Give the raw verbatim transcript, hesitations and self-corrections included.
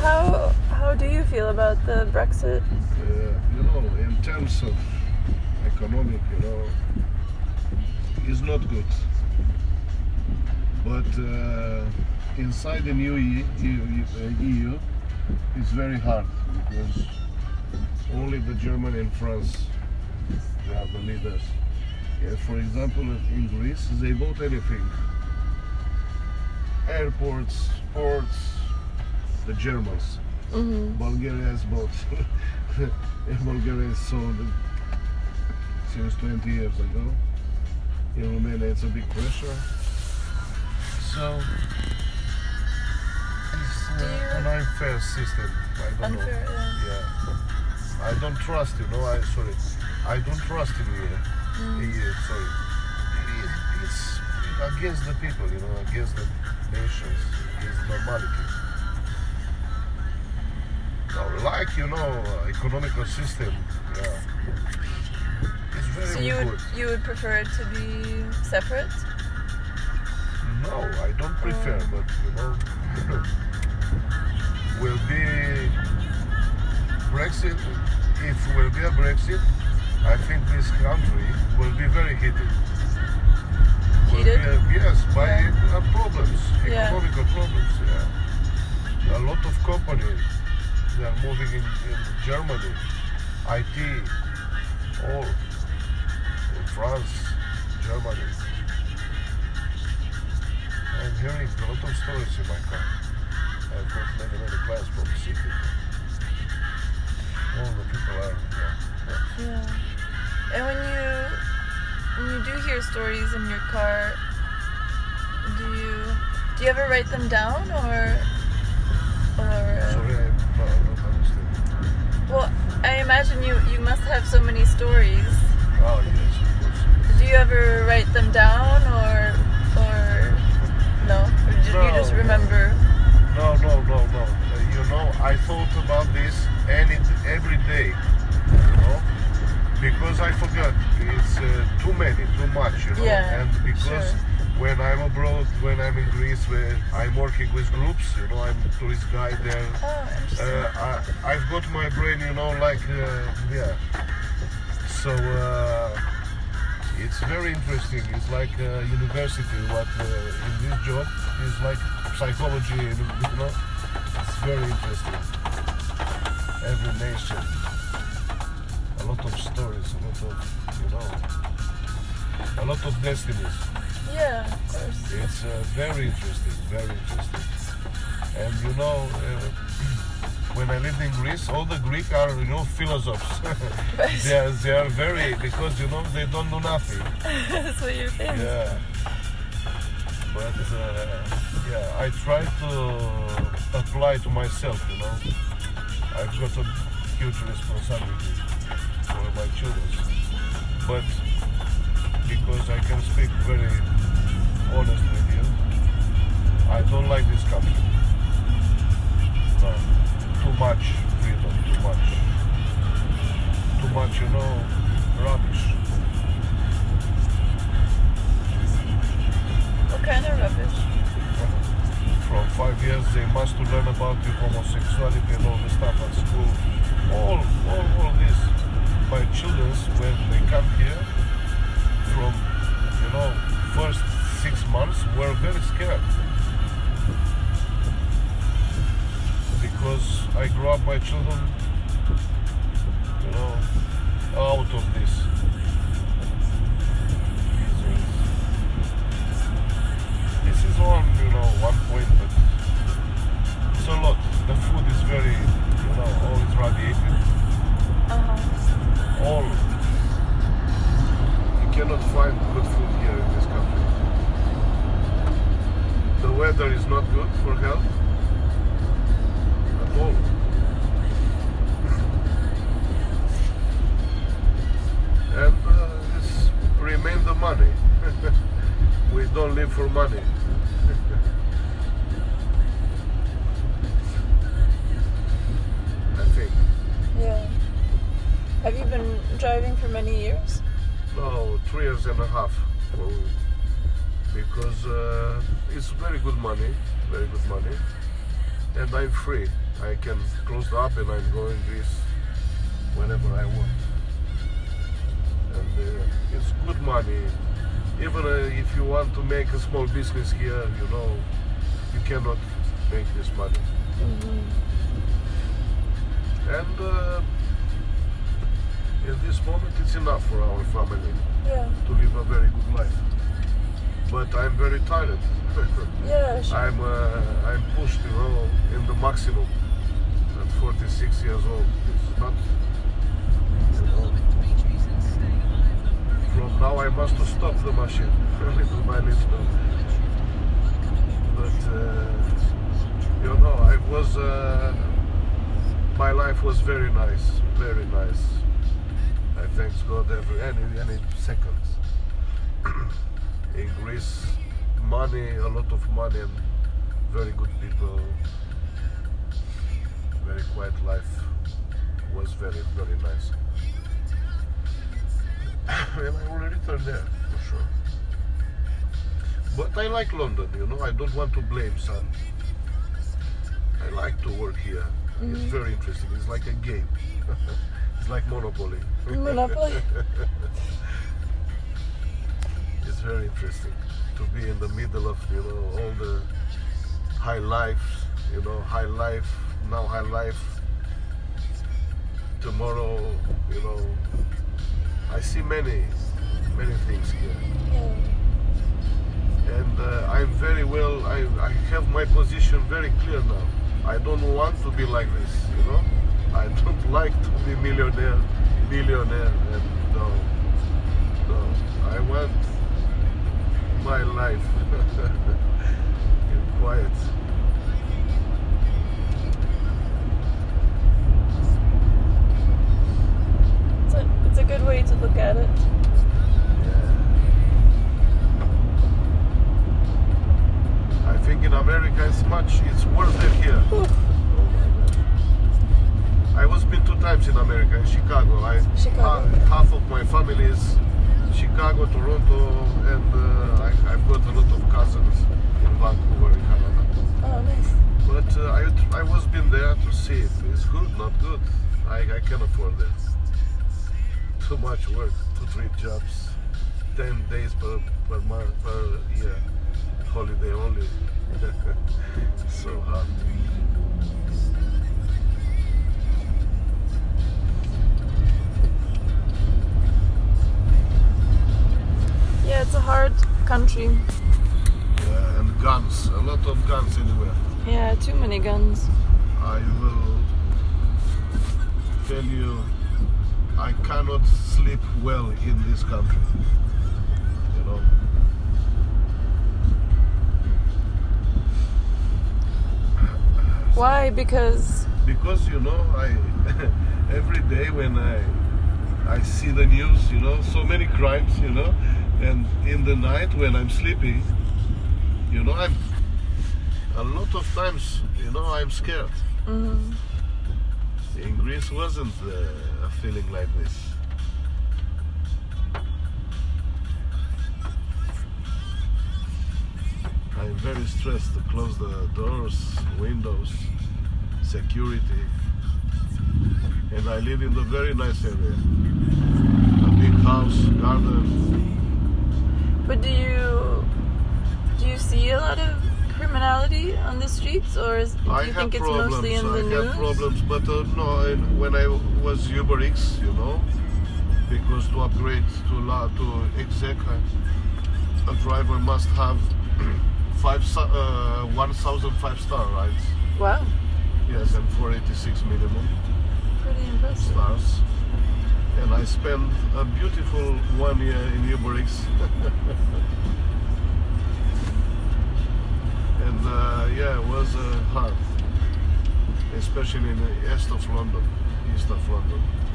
how how do you feel about the Brexit? Uh, you know, in terms of economic, you know, it's not good. But uh, inside the new E U, it's very hard because only the Germany and France they are the leaders. Yeah, for example, in Greece, they bought anything. Airports, ports, the Germans. Mm-hmm. Bulgaria has bought. Bulgaria is sold since twenty years ago. In Romania, it's a big pressure. So, it's uh, an unfair system. I don't Unfair, know. yeah. Yeah. I don't trust, you know. I sorry. I don't trust in here. Mm. Here, sorry. It is, it's against the people, you know, against the nations, against normality. Now, like, you know, economical system, yeah, it's very So you good. would you would prefer it to be separate? No, I don't prefer, Oh. but you know, will be Brexit. If will be a Brexit, I think this country will be very heated. Will Heated? be, yes, by Yeah. uh, problems, Yeah. economical problems. Yeah, a lot of companies they are moving in, in Germany, I T, all in France, Germany. I'm hearing a lot of stories in my car. I've got many, many clients from the city. All the people are, yeah. yeah. Yeah. And when you when you do hear stories in your car, do you do you ever write them down or or? Sorry, I, no, I don't understand. Well, I imagine you you must have so many stories. Oh, yes, of course. Do you ever write them down or or no? Or do you No, just no. remember? No, no, no, no. Uh, you know, I thought about this any every day, you know, because I forgot. It's uh, too many, too much, you know. Yeah, and because sure. when I'm abroad, when I'm in Greece, where I'm working with groups, you know, I'm tourist guide there. Oh, interesting. Uh, I, I've got my brain, you know, like, uh, yeah. So uh, it's very interesting. It's like uh, university. What uh, in this job is like psychology, you know. It's very interesting. Every nation, a lot of stories, a lot of, you know, a lot of destinies. Yeah, of course. It's uh, very interesting, very interesting. And you know, uh, when I lived in Greece, all the Greek are, you know, philosophers. Right. they, are, they are very, because, you know, they don't do nothing. That's what you think. Yeah. But, uh, yeah, I try to apply to myself, you know. I've got a huge responsibility for my children. But because I can speak very honest with you, I don't like this country. No, too much freedom, too much. Too much, you know, rubbish. What kind of rubbish? From five years they must to learn about the homosexuality and all the stuff at school. All, all, all this. My children, when they come here, from, you know, first six months, were very scared. Because I grew up my children, you know, out of this. This is on, you know, one point, but it's a lot. The food is very, you know, all is radiated. Uh-huh. All. You cannot find good food here in this country. The weather is not good for health at all. And uh, it's remain the money. We don't live for money. I think. Yeah. Have you been driving for many years? No, three years and a half. Well, because uh, it's very good money, very good money, and I'm free. I can close the app and I'm going Greece whenever I want. And uh, it's good money. Even uh, if you want to make a small business here, you know, you cannot make this money. Mm-hmm. And uh, in this moment, it's enough for our family Yeah. to live a very good life. But I'm very tired. Yeah. Sure. I'm uh, I'm pushed, you know, in the maximum at forty-six years old. It's not, you know, from now I must stop the machine little by little. But uh, you know, I was uh, my life was very nice, very nice. I thank God every any any seconds. In Greece, money, a lot of money, and very good people. Very quiet life. Was very very nice. And I will return there for sure. But I like London, you know. I don't want to blame Sam. I like to work here. Mm-hmm. It's very interesting. It's like a game. It's like Monopoly. Monopoly. It's very interesting to be in the middle of, you know, all the high life, you know, high life, now high life. Tomorrow, you know, I see many, many things here. Yeah. And uh, I'm very well, I, I have my position very clear now. I don't want to be like this, you know. I don't like to be millionaire, billionaire, and no, no. I want my life in quiet. It's a, it's a good way to look at it. Yeah. I think in America it's much, it's worth it here. Oof. Oh my God. I was been two times in America, in Chicago. I, Chicago. ha- half of my family is Chicago, Toronto, and uh, I, I've got a lot of cousins in Vancouver, in Canada. Oh, nice. But uh, I, I was been there to see it. It's good, not good. I, I can afford that. Too much work, two, three jobs, ten days per, per month, per year, holiday only. So hard. Yeah, it's a hard country. Yeah, and guns, a lot of guns anywhere. Yeah, too many guns. I will tell you, I cannot sleep well in this country. You know. Why? Because Because you know, I every day when I I see the news, you know, so many crimes, you know, and in the night when I'm sleeping, you know, I'm a lot of times, you know, I'm scared. mm, In Greece wasn't uh, a feeling like this. I'm very stressed to close the doors, windows, security. And I live in a very nice area. A big house, garden. but do you do you see a lot of criminality on the streets, or is, do I you have think it's problems. mostly in I the have news? problems, but uh, no. I, when I was Uber X, you know, because to upgrade to la to exec, uh, a driver must have five sta- uh, one thousand five star rides. Wow, Yes, and four eighty-six minimum pretty impressive. stars. And I spent a beautiful one year in Uber X. And uh, yeah, it was uh, hard, especially in the east of London, east of London.